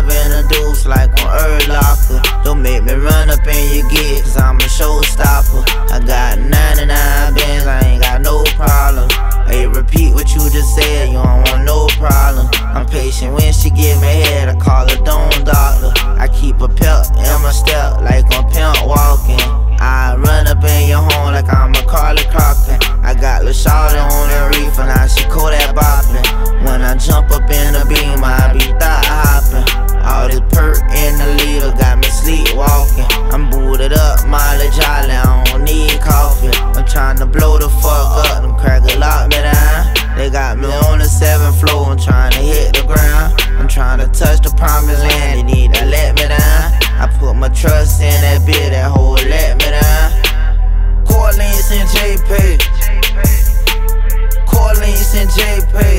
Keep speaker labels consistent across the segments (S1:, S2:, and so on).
S1: I've been a deuce like on Earl Locker. Don't make me run up in your gig, cause I'm a showstopper. I got 99 bands, I ain't got no problem. Hey, repeat what you just said, you don't want no problem. I'm patient when she give me head, I call her Dome Doctor. I keep a pep in my step like I'm pimp walking. I run up in your home like I'm a Carly Crocker. I got Lil' Shawty on the reefer, now she Kodak bopping. When I jump up in the beam, I be thigh hopping. All this perk in the leader got me sleepwalking. I'm booted up, mileage jolly, I don't need coffee. I'm tryna blow the fuck up, them crackers lock me down. They got me on the 7th floor, I'm tryna hit the ground. I'm tryna touch the promised land, they need to let me down. I put my trust in that bitch, that hoe let me down. Corleans and JP, Corleans and JP,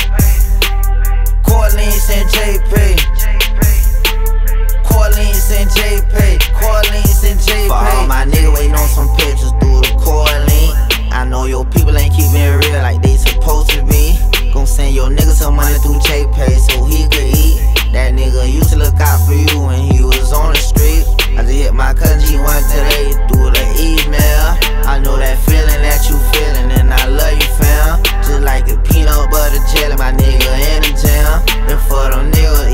S1: Corleans and JP, Corleans and JP, Corleans and JP. For all my niggas waiting on some pictures through the Corlean. I know your people ain't keeping it real like they supposed to be. Gon' send your nigga some money through JP so he could eat. That nigga used to look out for you when he was on the street. I just hit my cousin G1 today through the email. I know that feeling that you feeling, and I love you, fam. Just like a peanut butter jelly, my nigga in the jam. And for them niggas